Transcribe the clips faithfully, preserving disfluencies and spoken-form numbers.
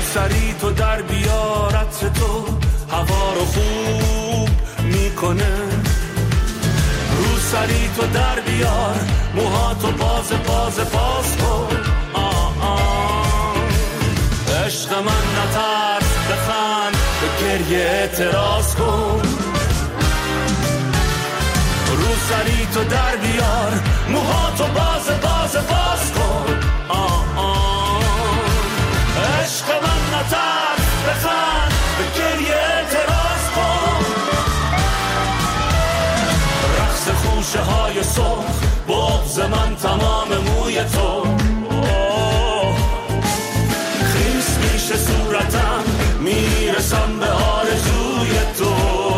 سری تو در بیارت تو هوا رو خوب میکنه. رو سری تو در بیار موهاتو باز باز باز کن. آه آه عشق من نترس بخند به گریه اعتراض کن. رو سری تو در بیار موهاتو باز باز باز کن. آه آه عشق من نترس بخند به گریه اعتراض کن. رقص خوشه های صبح بغض من تمام موی تو. خیس میشه صورتم میرسم به آرزوی تو.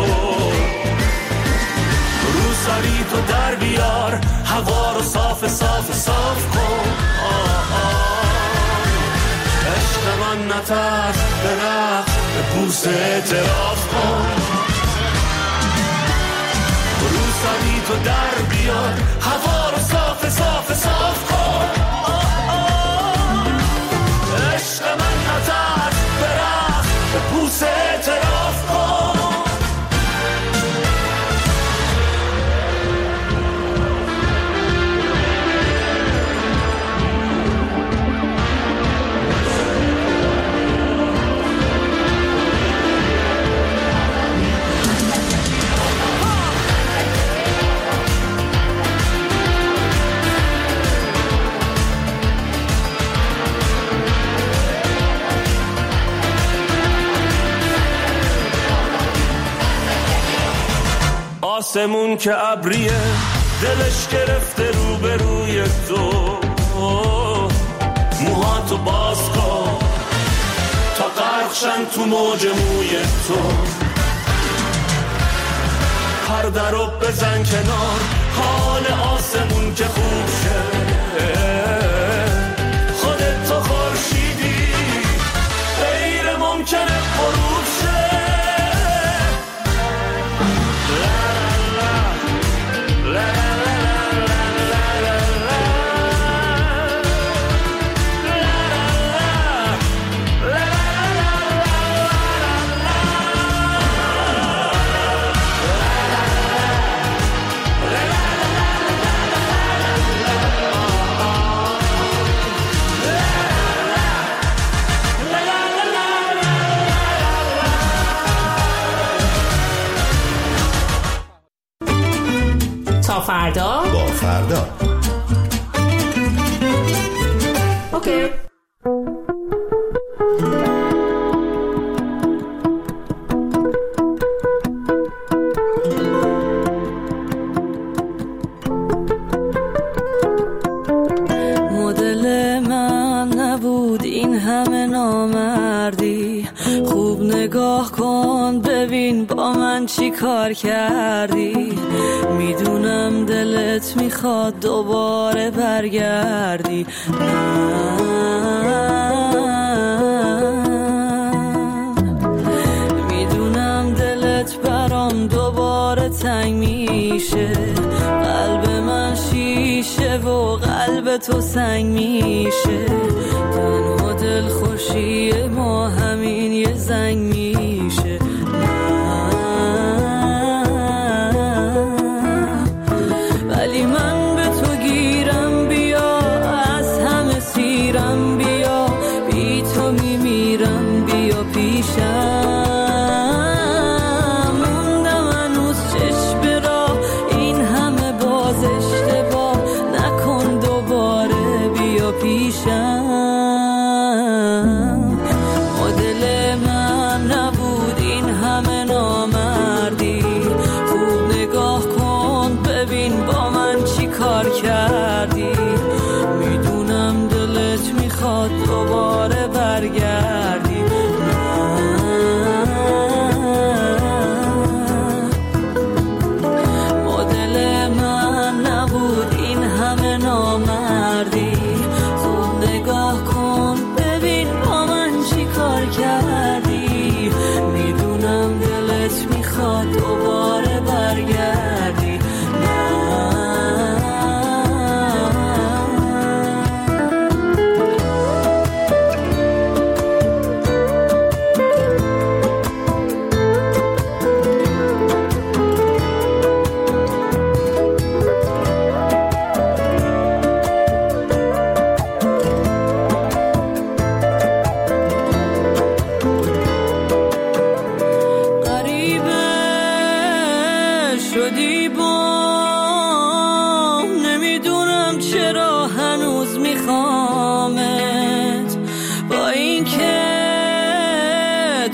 رو سری تو در بیار هوا رو صاف صاف صاف کن. آه آه عشق من نترس به رقص به بوسه اعتراف کن. رو سری تو در بیار هوا رو صاف صاف صاف کن. آه آه عشق من نترس به رقص به بوسه اعتراف کن. آسمون که ابریه دلش گرفته رو به روی تو. موهاتو باز کن تا غرقشن تو موج موی تو. پرده رو بزن کنار حال آسمون که خوب شه. خودت تو خورشیدی غیر ممکنه غروب شه. تا فردا با فردا. اوکی. مدل من نبود این همه نامردی. خوب نگاه کن ببین با من چی کار کردی. میدونم دلت میخواد دوباره برگردی. میدونم دلت برام دوباره تنگ میشه. قلب من شیشه و قلب تو سنگ میشه. تنها دل خوشی ما همین یه زنگ میشه. ولی من به تو گیرم بیا از همه سیرم بیا. بی تو میمیرم بیا پیشم. موندم هنوز چشم را این همه باز اشتباه نکن دوباره بیا پیشم. مدل من نبود این همه نامردی. خوب نگاه کن ببین با من چی کار کردی. میدونم دلت میخواد دوباره برگردی. مدل من نبود این همه نامردی. خوب نگاه کن ببین با من چی کار کردی. میدونم دلت میخواد دوباره برگردی.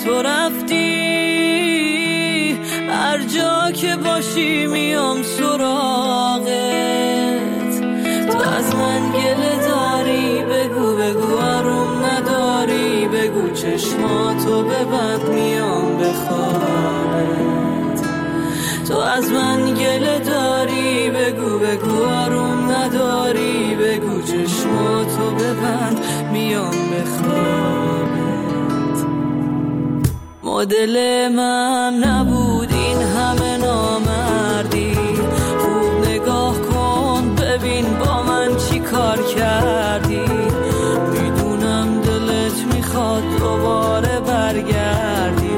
تو رفتی، هر جا که باشی میام سراغت. تو از من گله داری، بگو بگو آروم نداری، بگو چشماتو ببند میام بخوابت. تو از من گله داری، بگو بگو آروم نداری، بگو چشماتو ببند میام بخوابت. مدل من نبود این همه نامردی، خوب نگاه کن ببین با من چی کار کردی. میدونم دلت میخواد دوباره برگردی،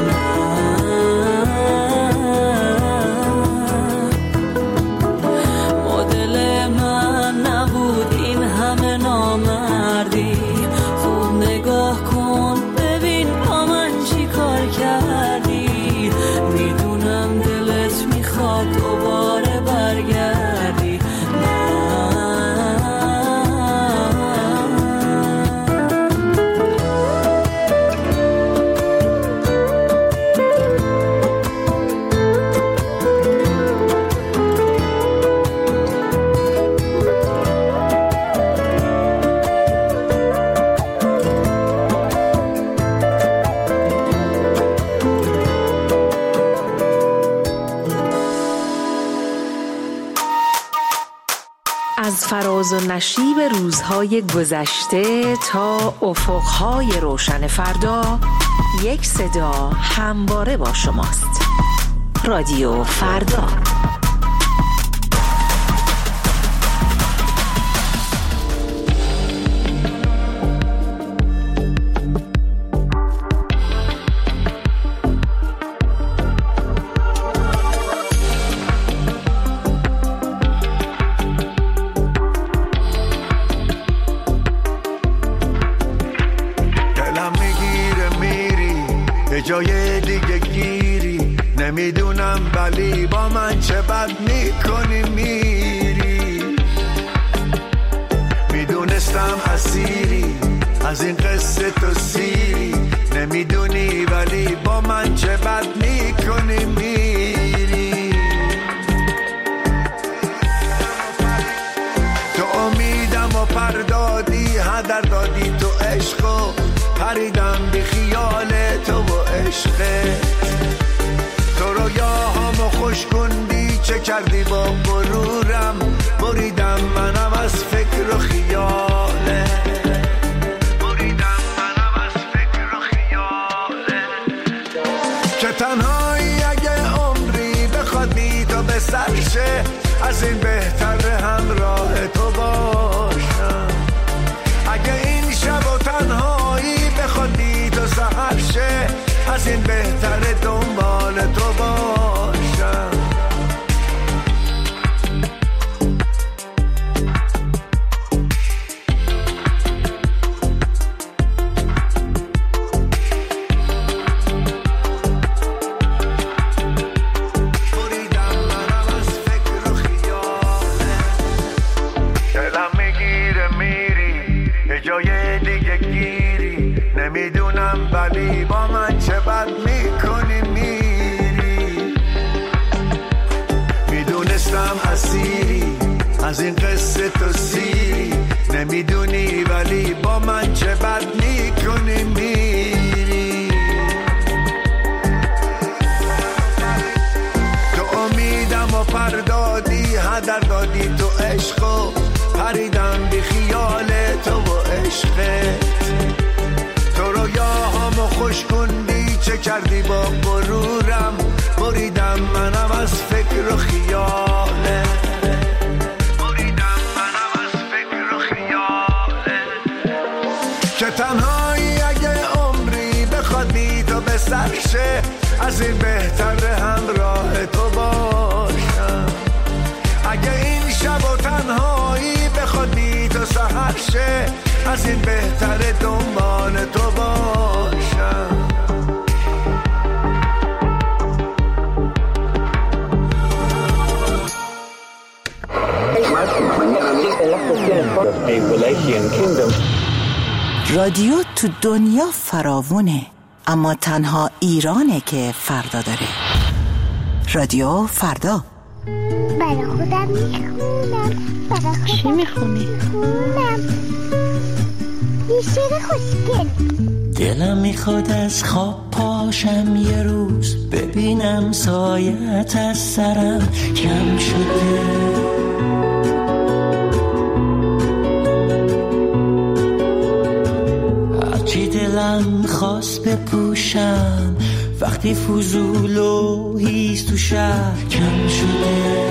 مدل من نبود این همه نامردی، خوب نگاه کن ببین با من چی کار کردی. میدونم دلت میخواد دوباره برگردی، از فراز و نشیب روزهای گذشته تا افقهای روشن فردا، یک صدا همواره با شماست. رادیو فردا. جای دیگه گیری نمیدونم، ولی با من چه بد میکنی میری. میدونستم اسیری از این قصه تو سیری، نمیدونی ولی با من چه بد میکنی میری. تو امیدم و پردادی، هدر دادی تو عشقو، پریدم بی خیال تو و عشقت. تو رویاهامو خوش کندی، چه کردی با غرورم، بریدم منم از فکر و خیاله، بریدم منم از فکر و خیاله. که تنهایی اگه عمری بخواد بی تو به سرشه، از این بهتر همراه تو باشم. اگه این شب و تنهایی بخواد بی تو سحر شه، از این بهتر دنبال تو باشم. بریدم منم از فکر و خیاله، دلم میگیره میری یه جای دیگه گیری، نمیدونم ولی با من چه بد میکنی میری. میدونستم اسیری از این قصه تو سیری، نمیدونی ولی با من چه بد میکنی میری. تو امیدم و پردادی، هدر دادی تو عشقو، پریدم بی خیال تو و عشقت. تو رویاهامو خوش کندی، چه کردی با غرورم، بریدم منم از فکر و خیاله، بریدم منم از فکر و خیاله. که تنهایی اگه عمری بخواد بی تو به سر شه، از این بهتر همراه تو باشم. اگه این شب و تنهایی بخواد بی تو سحر شه، از این بهتر دنبال تو باشم. رادیو تو دنیا فراوونه، اما تنها ایرانه که فردا داره. رادیو فردا. برای خودم میخونم. چی میخونی؟ میخونم یه شعر خوشگل. دلم میخواد از خواب پاشم یه روز، ببینم سایت از سرم کم شده. هرچی دلم خواست بپوشم، وقتی فضول و هیز تو شهر کم شده.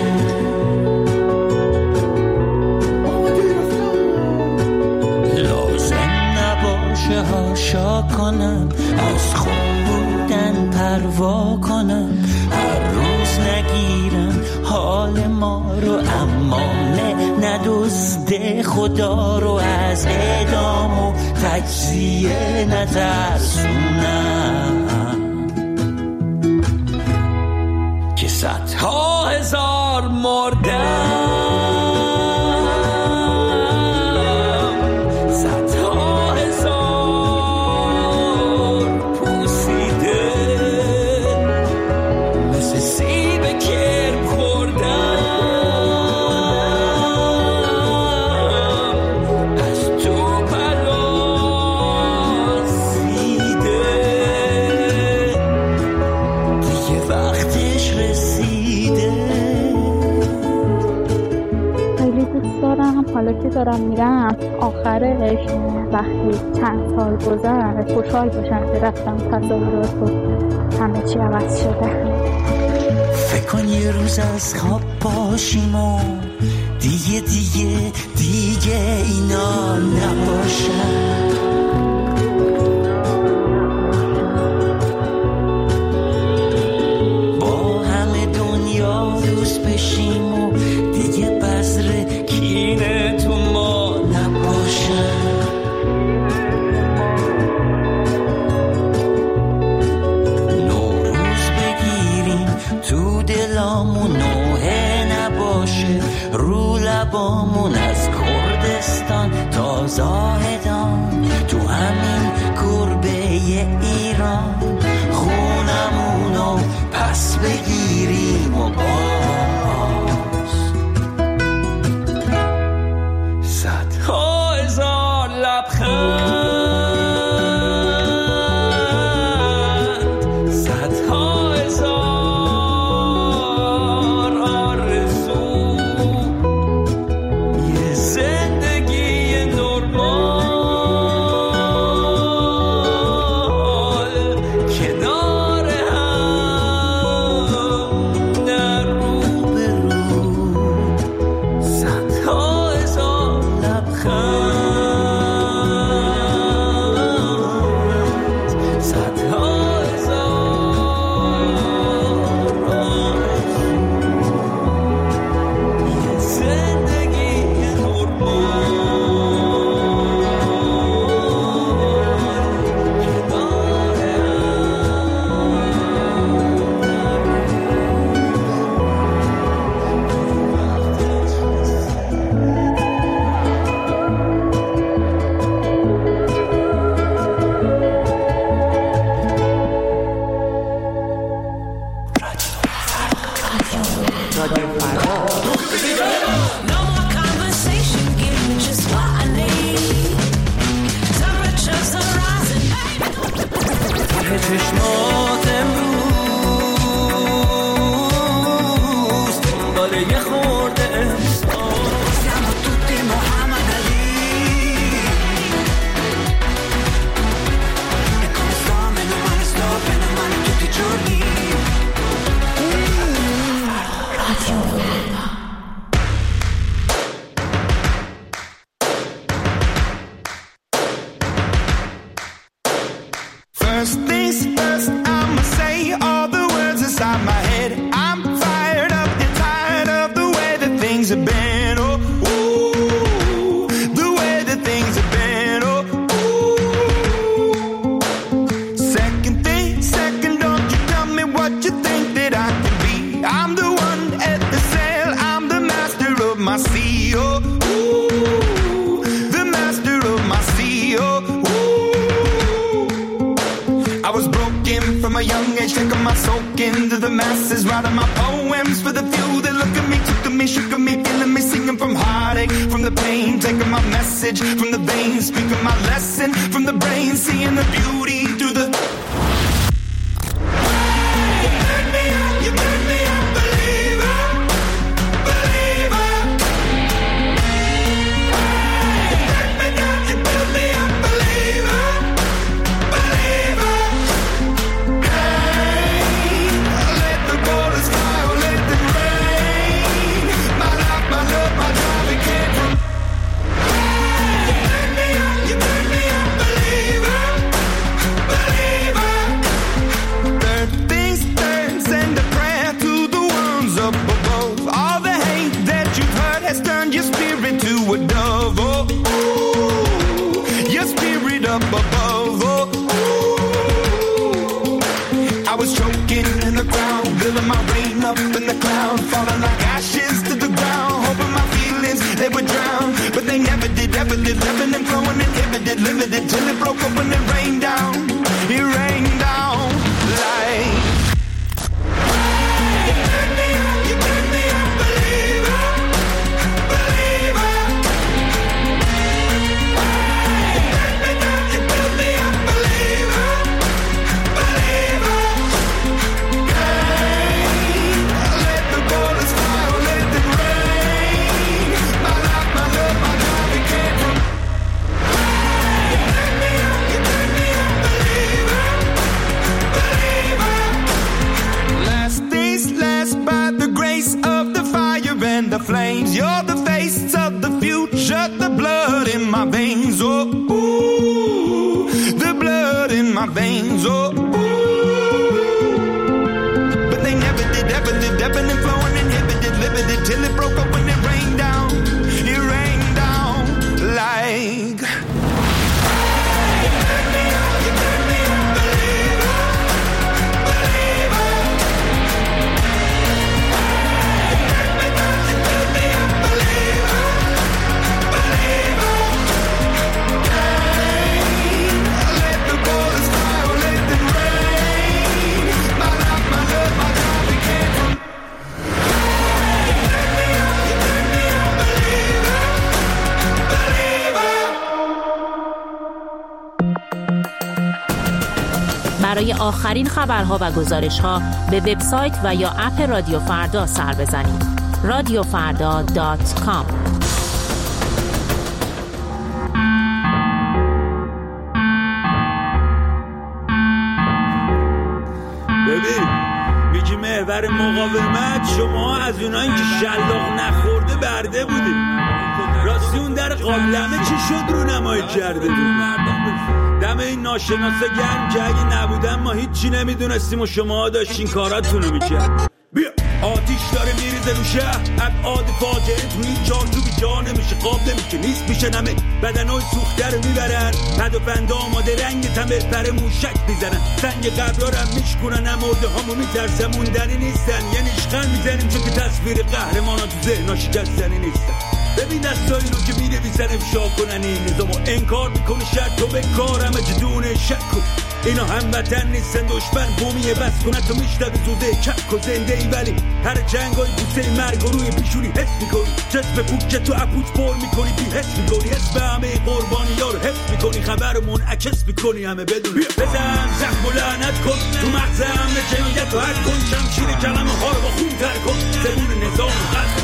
هاشا کنم، از خون بودن پروا کنم، هر روز نگیرم حال ما رو، اما نه ندزده خدا رو، از اعدام و تجزیه نترسونم که صدها هزار مردم. حالا که دارم میرم آخرش وقتی چند سال گذشت خوشحال باشم که رفتم تصاویرات و همه چی عوض شده. فکر کن یه روز از خواب باشیم و دیگه دیگه دیگه اینا نباشن. با همه دنیا دوست بشیم و دیگه بذر کینه تو ما نباشن. نوروز بگیریم تو دلامون، نوحه نباشه رو لبامون، از کردستان تا زاهدان تو همین گربه ایران، خونمونو پس بگیریم و باز صدها هزار لبخند، صدها هزار آرزو، یه زندگی نرمال کنار هم در رو به رو، صدها هزار لبخند، صدها هزار آرزو، یه زندگی نرمال کنار No more conversation, give me just what I need. Temperatures are rising. ته چشمات امروز دنبال یه خورده احساس. Siamo tutti Muhammad Ali. E come sto, meno male sto, bene o male tutti i giorni. First things first, I'ma say all the words inside my head. I'm fired up and tired of the way that things have been. Oh, ooh, the way that things have been. Oh, ooh. Second thing, second, don't you tell me what you think that I can be. I'm the one at the sail, I'm the master of my sea. Oh, ooh, the master of my sea. Oh, ooh. I was from a young age, taking my soak into the masses, writing my poems for the few that look at me, took to me, shook at me, feeling me, singing from heartache, from the pain, taking my message from the veins, speaking my lesson from the brain, seeing the beauty through the. You turn me up, you turn me up, believer, believer. You turn me down, you build me up, believer, believer. Hey, let the borders fly or let them rain. My life, my love, my drive, it came from. You turn me up, you turn me up, believer, believer. Third things third, send a prayer to the ones up above. All the hate that you've heard has turned your spirit to a dove. Oh, ooh, your spirit up above. Oh, ooh. I was choking in the ground, building my rain up in the cloud, falling like ashes to the ground, hoping my feelings they would drown, but they never did, ever did, living and flowing, inhibited, limited, till it broke up when it rained down, it rained down like. You turn me up, you turn me up, believer, believer. You turn me down, you build me up, believer, believer. Hey, let the borders fly or let them rain. My life, my love, my drive, it came from. You turn me up, you turn me up, believer, believer. Last days last by the grace of the fire and the flames. You're the face of the future, the blood in my veins. Oh, ooh, the blood in my veins. Oh, ooh. But they never did, ever did, ebbing and flowing, inhibited, limited, till it broke up when it rained down. It rained down like. You turn me up, you turn me up, believer, believer. You turn me down, you build me up, believer, believer. Hey, let the borders fly or let them rain. My life, my love, my drive, it came from. You turn me up, you turn me up, believer, believer. برای آخرین خبرها و گزارش‌ها به وبسایت و یا اپ رادیو فردا سر بزنید. رادیو فردا دات کام. ببین میگی محور مقاومت، شما از اونایی که شلاق نخورده برده بودی. راستی اون در قابلمه چی شد رو نمایی کرده بود؟ دم این ناشناسا گرم که اگه نبودن ما هیچی نمیدونستیم و شما داشتین کاراتونو میکرد. بیا آتیش داره میریزه رو شهر، ابعاد فاجعه توی جان تو بی جا نمیشه، قاب نمیشه، نیست میشه نمه، بدنای سوخته رو میبرن، پد و پند آماده رنگ تمه پر موشک میزنن، سنگ قبرا رو هم میشکنن، امورده هامو میترسن موندنی نیستن، یه نیشخن میزنیم چون که تصویر قهرمانا تو ذهنا شکستنی نیستن. ببین دستایی رو که می‌نویسن افشا کنن این نظامو انکار میکنه، شرط تو به کار همه جدونه شک کن، اینا هم وطن نیستن دشمن بومیه بس کنه تو میشتبی زوده کک و زنده ای، ولی هر جنگای بوسه مرگ و روی پیشونی حس میکنی، جسم پوک که تو اپوچ پر میکنی بی حس میکنی، حس به همه قربانی ها رو حس میکنی، خبر رو منعکس میکنی همه بدون بزن زخم و لعنت کن تو مغز همه جنایت و حد کن، شمشیر کلمه ها رو با خون تر کن، زبون نظام و قصد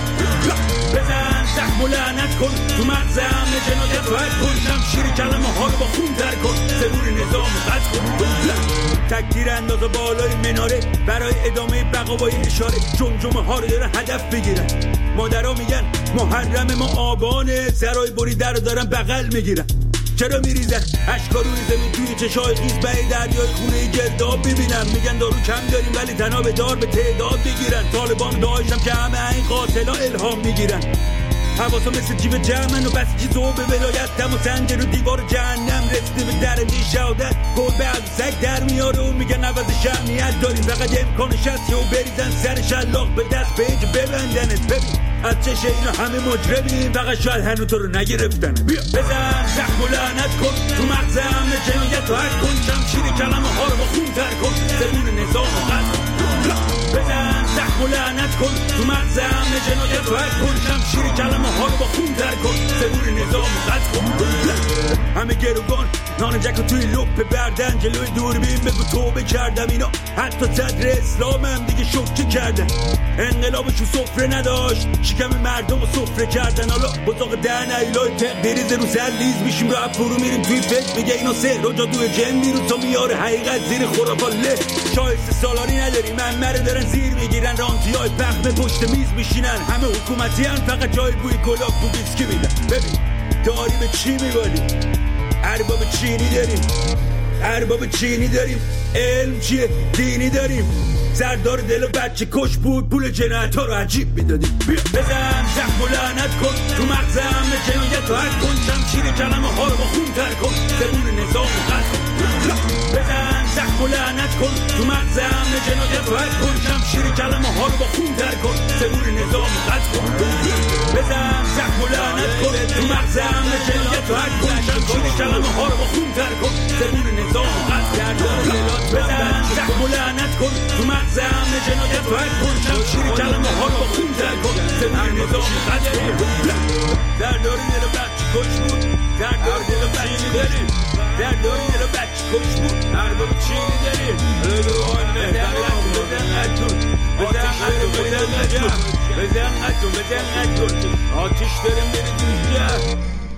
بزن زخم و لعنت کن تو مغز همه جنایت و حد کن، شمشیر کلمه ها رو با خون تر کن، زبون نظام و قصد کن. تکتیر اندازه بالای مناره برای ادامه بقا با اشاره، جمجمه ها رو دارن هدف بگیرن، مادرها میگن محرم ما آبانه، سرای بریده رو دارن بغل میگیرن، چرا میریزن اشکا روی زمین توی چشای خیز به دریای خونه گرداب ببینم، میگن دارو کم داریم ولی تنها به دار به تعداد بگیرن، طالبان داعشم که همه این قاتلا الهام میگیرن، حواسا مثل جیب جمعن و بس جیزو به ولایت دم و سنجر و دیوار جهنم رسیده به در نیشادت، گربه از سگ در میاره و میگن عوض شهمیت داریم، فقط امکانش هست و بریزن سر شلاق به دست پیج ببندنت. ببین از چشه اینا همه مجرمیم، فقط شاید هنو تو رو نگرفتن. بیا بزن زخم و لعنت کن تو مغز همه جنایت و حد کن، شمشیر کلمه ها رو با خون تر کن، زبون نظام قتل بزن زخم و لعنت کن تو مغز همه جنایت رو حد کن شمشیر کلمه ها رو با خون تر کن زبون نظام قتل کن همه گروگان نان جکو توی لپ بردن جلوی دوربین بگو توبه کردم اینا حتی صدر اسلام هم دیگه شوکه کردن انقلابشون سفره نداشت شکم مردم رو سفره کردن حالا بطاق دهن ایلای تق بریز رو سر لیز میشیم رو اب فرو میریم توی فکر میگه اینا سهر و جادوی جن میرون تا میاره حقیقت زیر خرافات له شایسته سالاری نداری من مره دارن زیر میگیرن رانتی های پخمه پشت میز میشینن همه حکومتی هن فقط جای بوی گلاب تو ویسکی میدن ببین داری به چی میبالی ارباب چینی داریم ارباب چینی داریم علم چیه دینی داریم سردار دل و بچه کش بود پول جنایت ها رو عجیب میدادیم بزن زخم و لعنت کن تو مغز همه جنایت رو حد کن شمشیر کلمه ها رو با خون تر کن زبون نظام قتل کن بزن زخم و لعنت کن تو مغز همه جنایت رو حد کن شمشیر کلمه ها رو با خون تر کن زبون نظام قتل کن بزن زخم و لعنت کن تو مغز همه جنایت رو حد کن شمشیر کلمه ها رو با خون تر کن زبون نظام قتل کن بزن زخم و لعنت کن تو مغز همه جنایت رو حد کن شمشیر کلمه ها رو با خون تر کن زبون نظام قتل کن در داری دل بچه کش بود در داری دل بچه داریم در داری دل بچه کش بود ارباب چینی داریم بزن اتون بزن اتون بزن اتون بزن اتون بزن اتون آتیش داریم بریدیم جه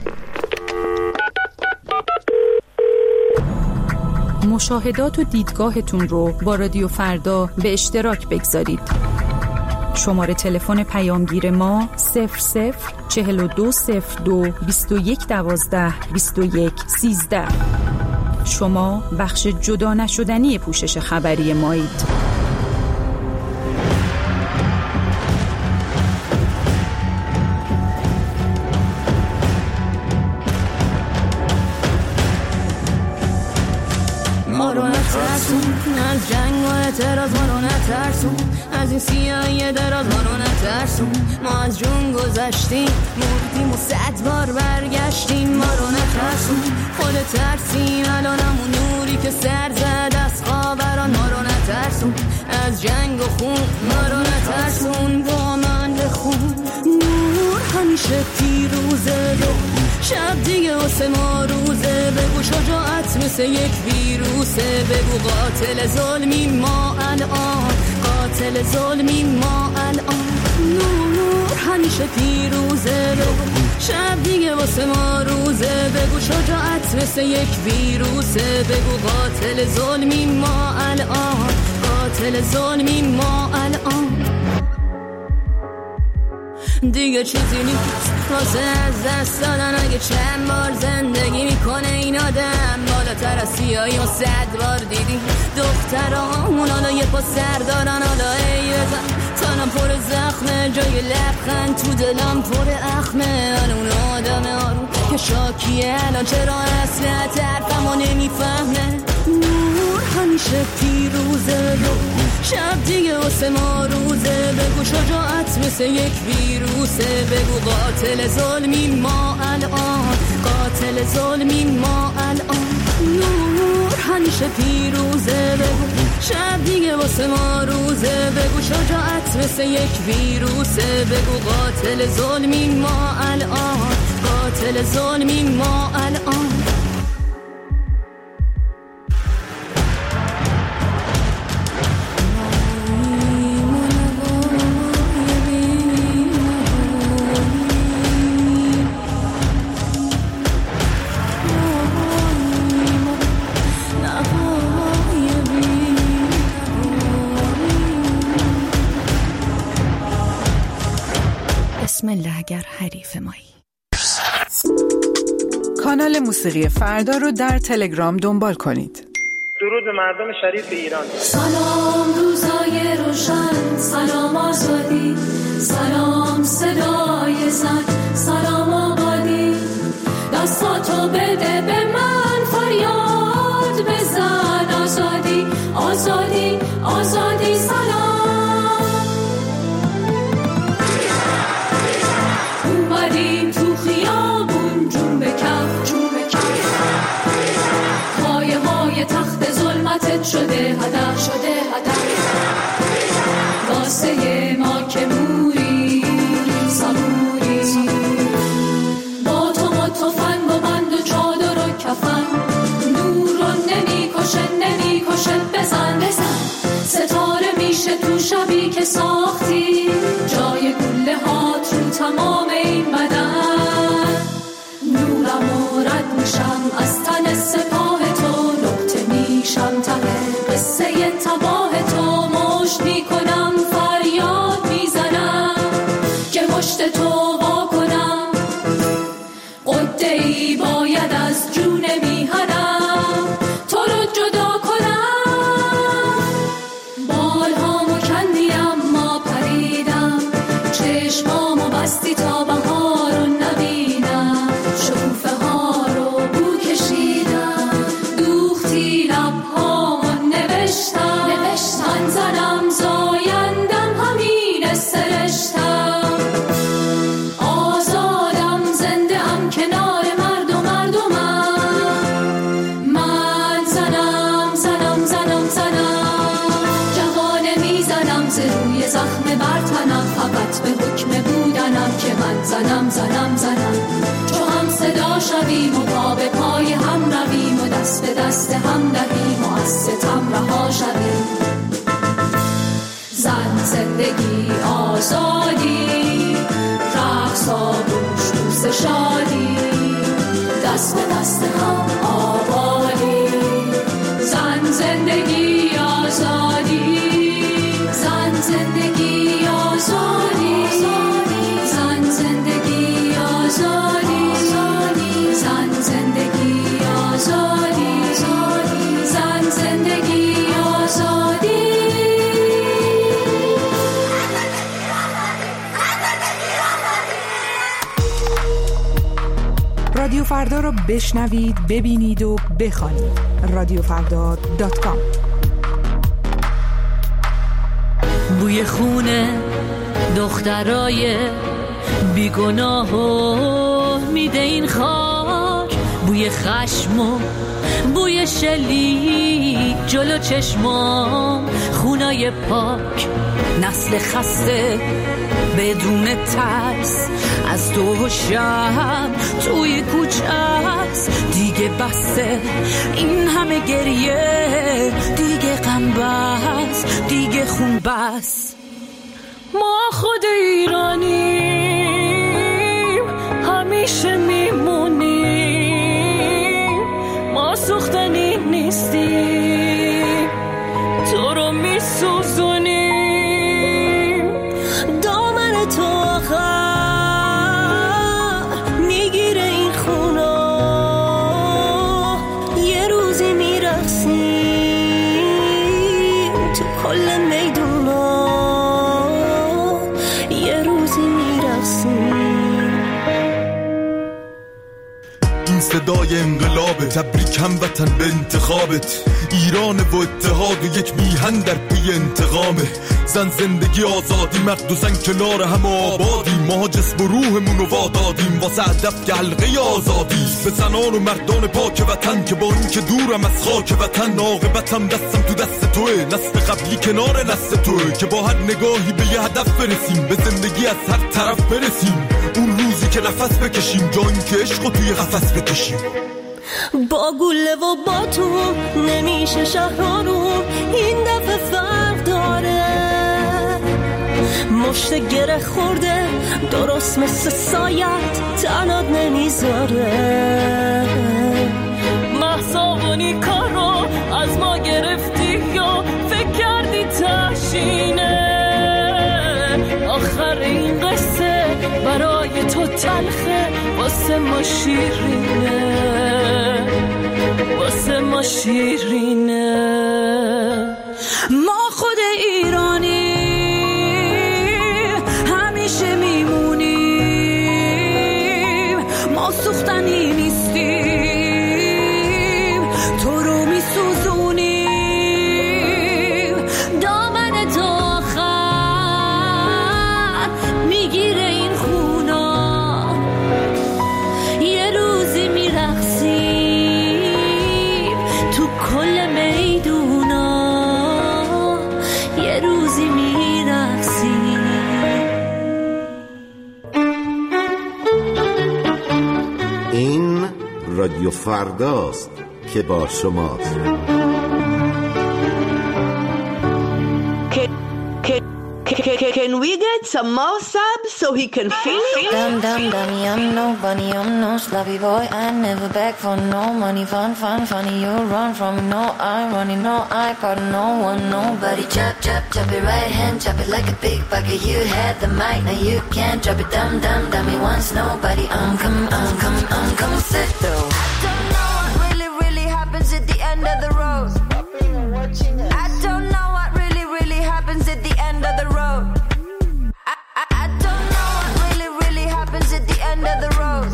مشاهدات و دیدگاهتون رو با رادیو فردا به اشتراک بگذارید. شماره تلفن پیامگیر ما صفر صفر چهل و دو صفر دو بیست و یک دوازده بیست و یک سیزده. شما بخش جدا نشدنی پوشش خبری مایید. ما رو نترسون از جنگ و اعتراض ما رو نترسون از این سیاهی دراز ما رو نترسون ما از جون گذشتیم مردیم و صد بار برگشتیم ما رو نترسون خود ترسیم الان همون نوری که سر زد از خاوران ما رو نترسون از جنگ و خون ما رو نترسون با من بخون نور همیشه پیروزه رو شب دیگه واسه ما روزه بگو شجاعت مثل یک ویروسه بگو قاتل ظلمی ما الان قاتل ظلمی ما الان نور همیشه پیروزه بگو شب دیگه واسه ما روزه بگو شجاعت مثل یک ویروسه بگو قاتل ظلمی ما الان قاتل ظلمی ما الان دیگه چیزی نیست واسه از دست دادن اگه چند بار زندگی میکنه این آدم بالاتر از سیاهی و صد بار دیدی دخترامون حالا یه پا سر دارن حالا ای بزن تنم پر زخمه جای لبخند تو دلم پر اخمه اون آدم آروم که شاکیه الان چرا اصلا طرفمو نمیفهمه نور همیشه پیروزه رو شب دیگه واسه ما روزه بگو شجاعت مثل یک ویروسه بگو قاتل ظلمی ما الان قاتل ظلمی ما الان نور همیشه پیروزه بگو شب دیگه واسه ما روزه بگو شجاعت مثل یک ویروسه بگو قاتل ظلمی ما الان قاتل ظلمی ما الان بسم الله اگر حریف مایی. کانال موسیقی فردا رو در تلگرام دنبال کنید. درود به مردم شریف ایران. سلام روزای روشن، سلام آزادی، سلام صدای زن، سلام آبادی. دستاتو بده به من فریاد بزن آزادی، آزادی، آزادی. سلام اومدیم تو خیابون جون به کف جون به کف پایه های تخت ظلمت شده هدف شده هدف واسه ما که موری صبوری با تو و تفنگ و بند و چادر و کفن نور رو نمی کشه نمی کشه بزن بزن ستاره میشه تو شبی که ساختی جای گله هات رو تمام این بدن نورم و رد میشم از تن سپاه تو نقطه میشم ته قصه تباه تو مشت میکنم فریاد میزنم که مشت تو وا کنم قده ای باید از جون میهنم تو رو جدا کنم بالهامو کندی اما پریدم چشمامو بستی تا بهارو نبینم شکوفه ها رو بو کشیدم دوختی لبهامو نوشتم نوشتم زنم زایندم همین سرشتم آزادم زنده ام کنار مردم مردمم من زنم زنم زنم زنم جوانه میزنم ز روی زخم برتنم فقط به حکم بودنم که من زنم زنم زنم چو هم صدا شویم و پا به پای هم رویم و دست به دست هم دهیم و از ستم رها شویم زن زندگی آزادی رقص آبوش دوست شادی دست به دست هم آبادی زن زندگی آزادی زن زندگی آزادی زن زندگی آزادی زن زندگی آزادی زن زندگی آزادی رادیو فردا رو بشنوید، ببینید و بخوانید. رادیو فردا دات کام. بوی خونه دخترای بیگناه و میده این خاک بوی خشم و بوی شلی جلو چشمام خونای پاک نسل خسته بدون ترس از تو و شب توی کوچه است دیگه بسته این همه گریه دیگه غم بس دیگه خون بس ما خود ایرانیم همیشه میمونیم ما سوختنی نیستیم تو رو میسوزونیم دامن تو آخر میگیره این خونا یه روزی میرقصیم تو کل میدونا یه روزی میرقصیم این صدای انقلابه تبریک هموطن به انتخابت ایران و اتحاد و یک میهن در پی انتقامه زن زندگی آزادی مرد و زن کنار هم آبادیم ما جسم و روحمون رو وادادیم واسه هدف که حلقه آزادی به زنان و مردان پاک وطن که با این که دورم از خاک وطن عاقبتم دستم تو دست توه نسل قبلی کنار نسل توه که با هر نگاهی به یه هدف برسیم به زندگی از هر طرف برسیم اون روزی که نفس بکشیم جا این که عشق رو توی قفس بکشیم با گله و با تو نمیشه شهرانو این دفعه فرق داره مشت گره خورده درست مثل سایت تنات نمیذاره محصابونی کارو از ما گرفتی یا فکر کردی تشینه آخر این قصه برای تو تلخه واسه ما شیرینه واسه ما شیرینه ما خود ایرانی همیشه میمونیم ما سوختنی نیستیم تو رو میسوزونیم دامن تو آخر میگیره این خونا یه روزی میرقصیم تو کل میدون فرداست که با شماست. Can we get some more subs so he can finish? Dum dum dummy, I'm no bunny, I'm no sloppy boy. I never beg for no money. Fun, fun, funny. You run from me, no irony, no I pardon no one, nobody. Chop, chop, chop it right hand, chop it like a big bucket. You had the mic, now you can't drop it. Dum dum dummy, once nobody. I'm coming, I'm coming, I'm coming. Sit though. I don't know what really, really happens at the end of the road. I don't know what really, really happens at the end of the road. I, I, I don't know what really, really happens at the end of the road.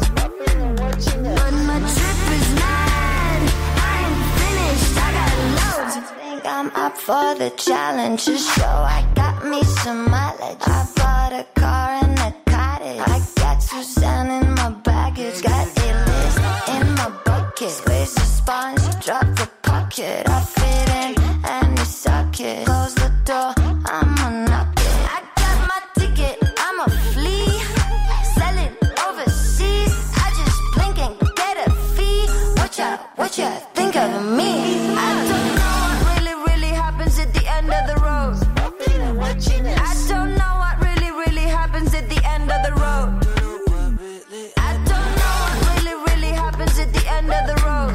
But my trip is mad. I ain't finished. I got loads. I think I'm up for the challenge. To show I got me some mileage. I bought a car and a cottage. I got Suzanne in my baggage. Got a list in my bucket. Squeeze the sponge, drop the pocket. I fit in and you suck it. Close the door, I'm a knock it. I got my ticket, I'm a flea. Sell it overseas. I just blink and get a fee. What ya, what ya think of me? I don't know what really, really happens at the end of the road. I don't know what really, really happens at the end of the road. I don't know what really, really happens at the end of the road.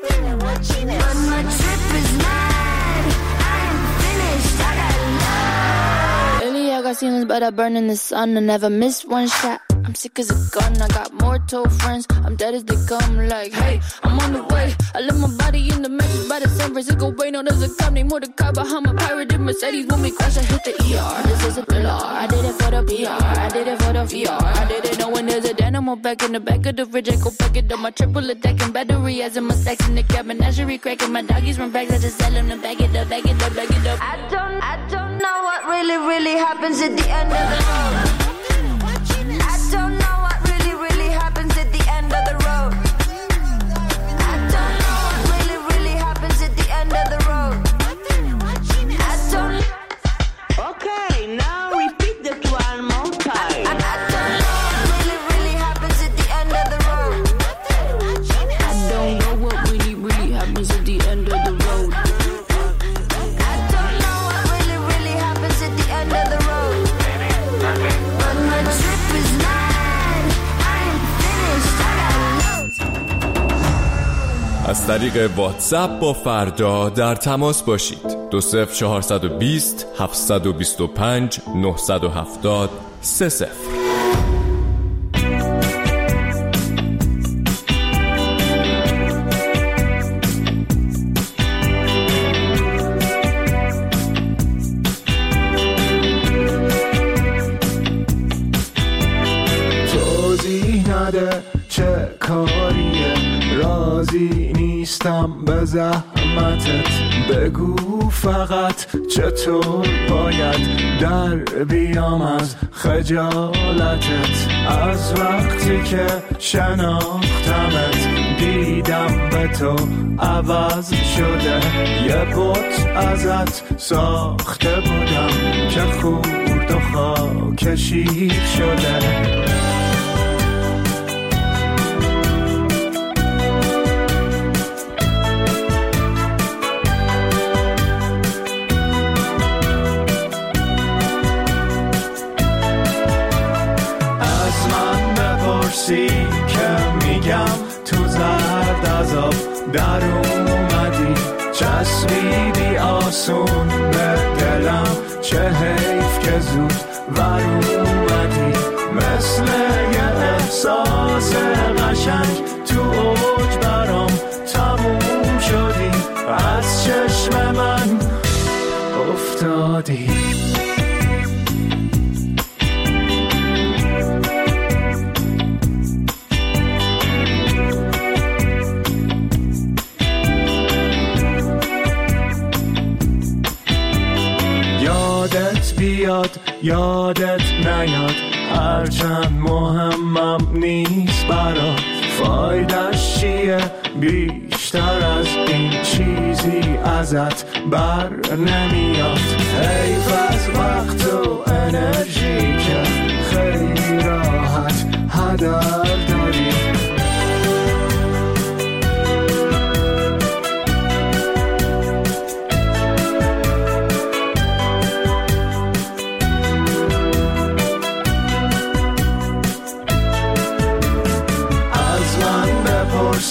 But my trip is mad. I ain't finished. I got love. Lately I got ceilings, but I burn in the sun. I never missed one shot. I'm sick as a gun. I got more told friends. I'm dead as they come. Like, hey, I'm on the way. I left my body in the mattress by the San Francisco Bay. No, there's a cop named Mordecai behind my pirate in Mercedes. When we crash, I hit the E R. This is a thriller. I did it for the P R. I did it for the V R. I did it knowing there's a dynamo back in the back of the fridge. I go back it up my triple attacking battery as in my stacks in the cab. Menagerie cracking my doggies run bags. I just sell them to back it up, back it up, back it up. I don't, I don't know what really, really happens at the end of the road. I don't know what really, really happens at the end of the road. I don't know what really, really happens at the end of the road. I don't. Okay, now repeat that one more time. I, I don't know what really, really happens at the end of the road. I don't know what really, really happens at the end of the road. I don't know what really, really happens at the end of the road. But my trip is mad. I ain't finished. I got loads. از طریق واتساپ با فردا در تماس باشید. دو صفر چهارصد و بیست هفتصد و بیست و پنج نهصد و هفتاد سه صفر. توضیح نده چه کاریه، راضی نیستم به زحمتت. بگو فقط چطور باید در بیام از خجالتت. از وقتی که شناختمت دیدم به تو عوض شده. یه بت ازت ساخته بودم که خورد و خاکشیر شده. که میگم تو زرد عذاب در اومدی، چسبیدی آسون به دلم. چه حیف که زود ور اومدی، مثل یه احساس قشنگ تو اوج برام تموم شدی. از چشم من افتادی. بیاد یادت نیاد، هرچند مهمم نیست برات. فایدش چیه بیشتر از این چیزی ازت بر نمیاد. حیف از وقت و انرژی که خیلی راحت هدر داری.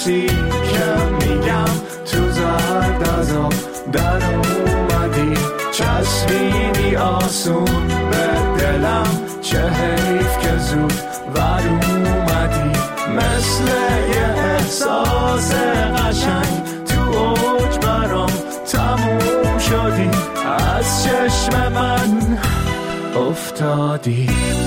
مرسی که میگم تو زرد از آب در اومدی چسبیدی آسون به دلم چه حیف که زود ور اومدی مثل یه احساس قشنگ تو اوج برام تموم شدی از چشم من افتادی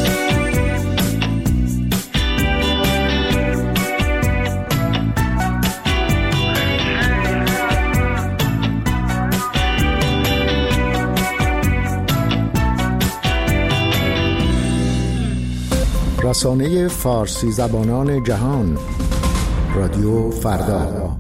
رسانه فارسی زبانان جهان رادیو فردا.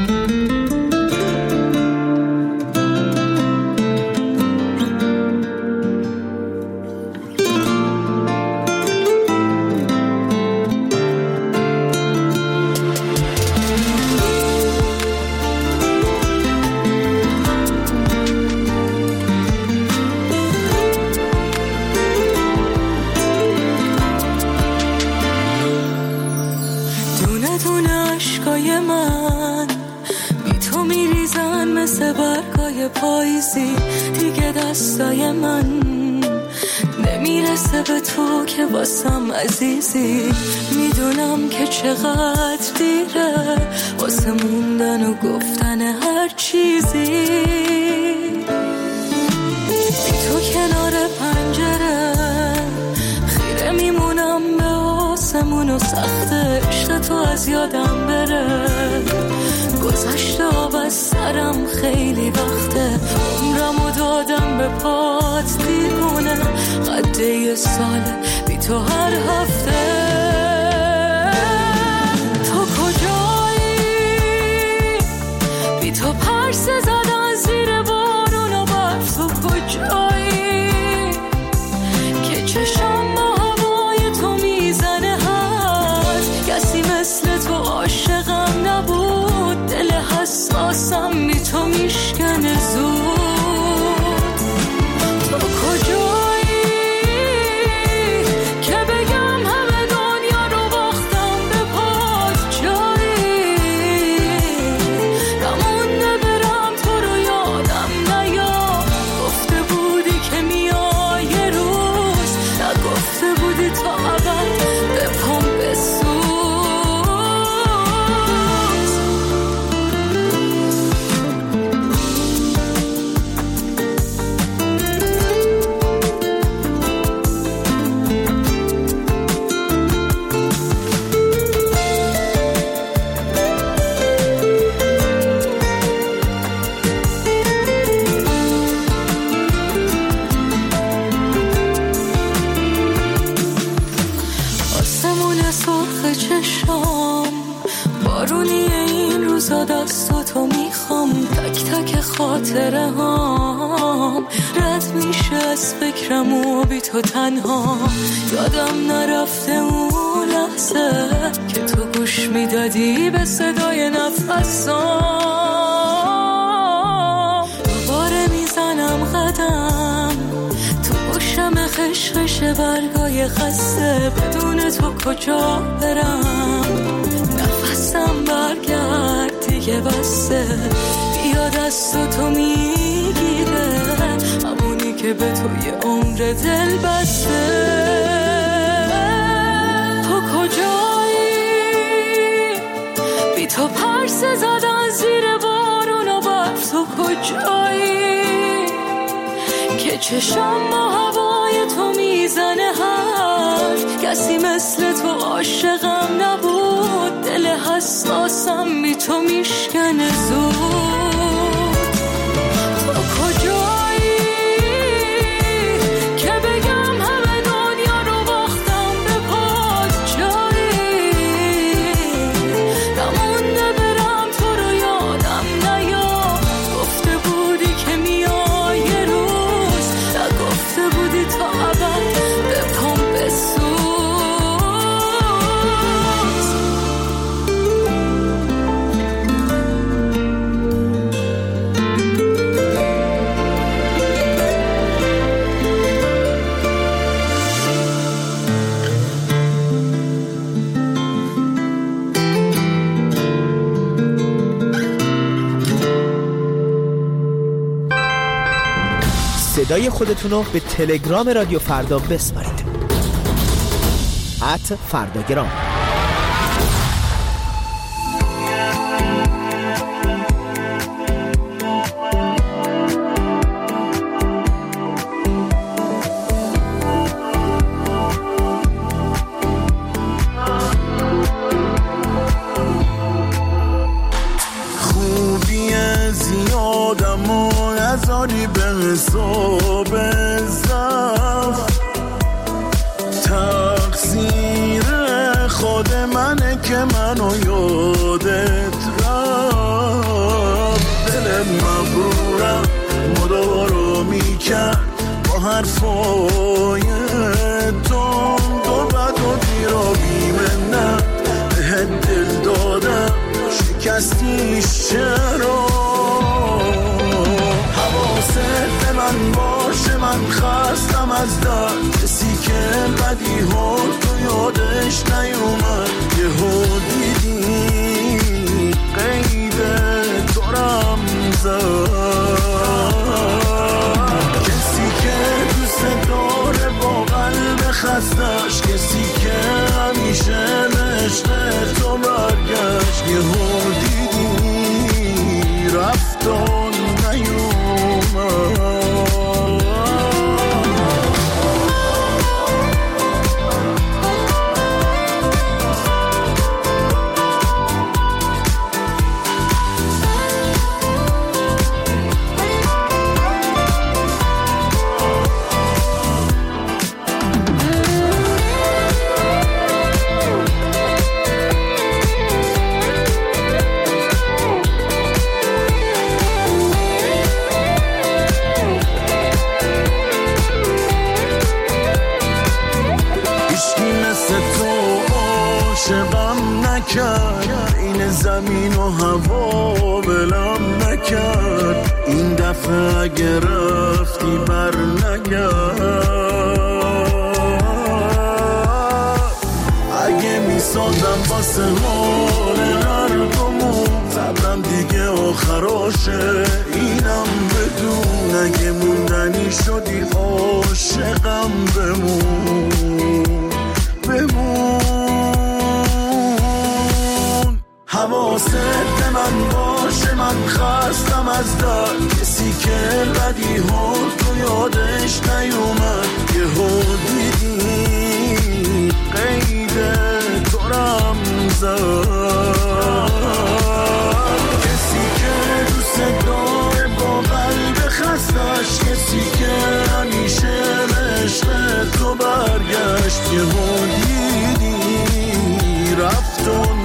پاییزی دیگه دستای من نمیرسه به تو که واسم عزیزی میدونم که چقدر دیره واسه موندن و گفتن هر چیزی بی تو کنار پنجره خیره میمونم به آسمون و سخته عشق تو از یادم بره گذشته آب از سرم خیلی وقته عمرمو دادم به پات دیوونه قده یه ساله بی تو هر هفته تو کجایی بی تو پرسه زدن زیر بارون و برف تو کجایی که چشم با هوای تو میزنه هست کسی مثل تو عاشقم نبود دل حساسم بی تو میشکنه زود تو کجایی که بگم همه دنیا رو باختم به پات جایی نمونده برم تو رو یادم نیا گفته بودی که میای یه روز نگفته بودی تا ابد به پام بسوز دستاتو میخوام تک تک خاطره هام رد میشه از فکرم و بی تو تنها یادم نرفته اون لحظه که تو گوش میدادی به صدای نفسام دوباره میزنم قدم تو گوشم خشخش برگای خسته بدون تو کجا برم نفسم برگرد دیگه بسته بیا دست تو میگیره همونی که به تو یه عمر دل بسته تو کجایی بی تو پرسه زدن زیر بارون و برف تو کجایی که چشم با هوای تو میزنه حرف کسی مثل تو عاشقم نبود دل حساسم بی تو میشکنه زود تو کجایی که بگم همه دنیا رو باختم به پات جایی نمونده برم تو رو یادم نیا گفته بودی که میای یه روز نگفته بودی تا ابد به پام بسوز صدای خودتون رو به تلگرام رادیو فردا بسپارید. ات فرداگرام. نذاری به حساب زفت، تقصیر خود منه که منو یادت رفت. دل مغرورم مدارو میکرد با حرفای تند و بد و دیر و بیمنت بهت دل دادم شکستیش چرا؟ حواست من باشه من خستم از درد، کسی که بدی ها تو یادش نیومد. یه ها دیدی قید تو رم زد، کسی که دوست داره با قلب خستش، کسی که همیشه عشق تو برگشت. یه ها دیدی رفتان نیومد. این زمین و هوا بلم نکرد، این دفعه اگه رفتی بر نگرد. اگه میسازم واسه حال هر دومون، صبرم دیگه آخراشه اینم بدون. اگه موندنی شدی عاشقم بمون بمون. حواست من باشه من خستم از درد، کسی که بدی ها تو یادش نیومد. یه ها دیدی قید تو رم زد، کسی که دوست داره با قلب خستش، کسی که همیشه عشق تو برگشت. یه ها دیدی رفتن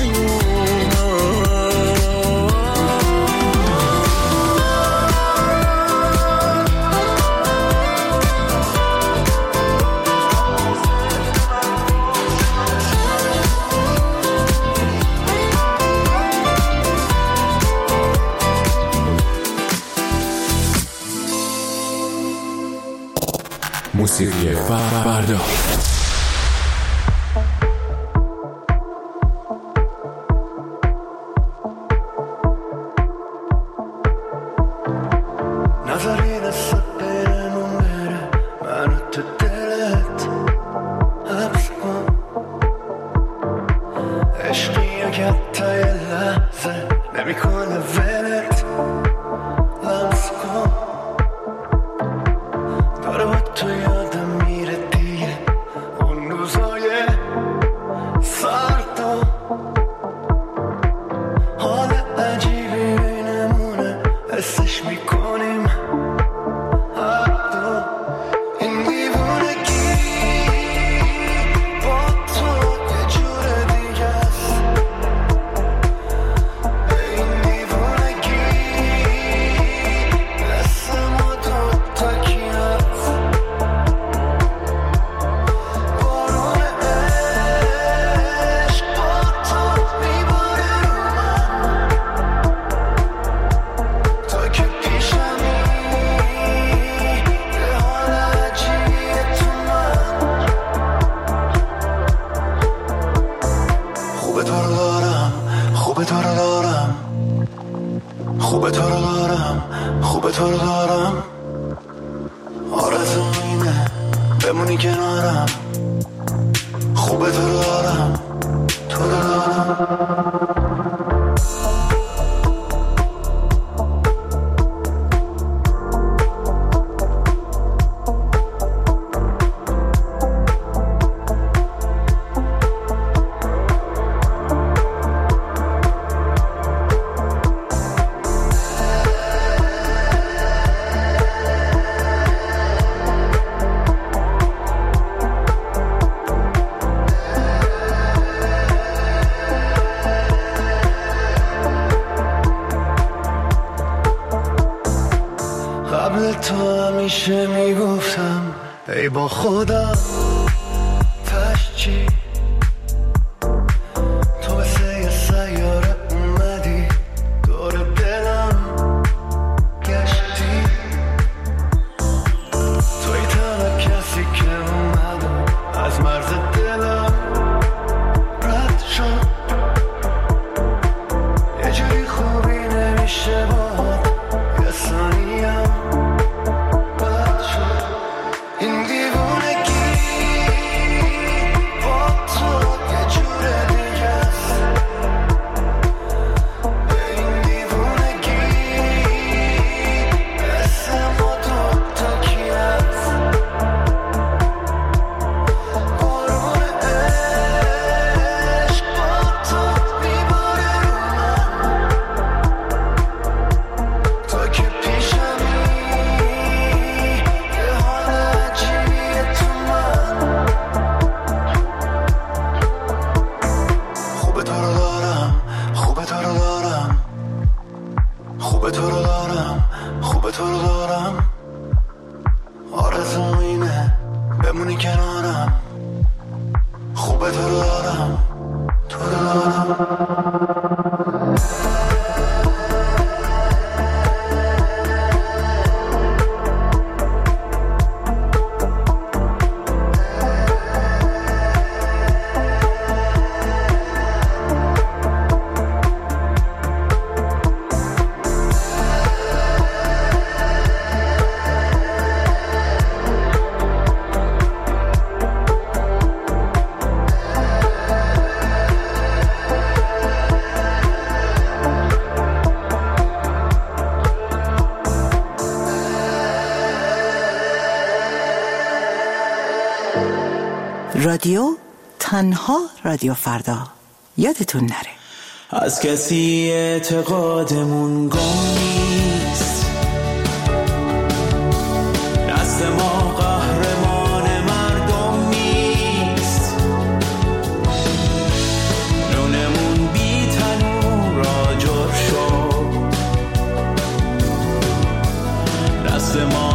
موسیقی فردا. آرزو اینه بمونی کنارم، خوبه تو رو دارم، تو رو دارم. همیشه میگفتم ای با خودم تش چی تو مثل یه سیاره اومدی دور دلم گشتی، توی تنها کسی که اومدم از مرز دلم رد شد. یه جوری خوبی نمیشه باهات یه ثانیم رادیو تنها رادیو فردا، یادتون نره. از کسی اعتقادمون گم نیست، دست ما قهرمان مردم نیست، نونمون بی تنور آجر شد، دست ما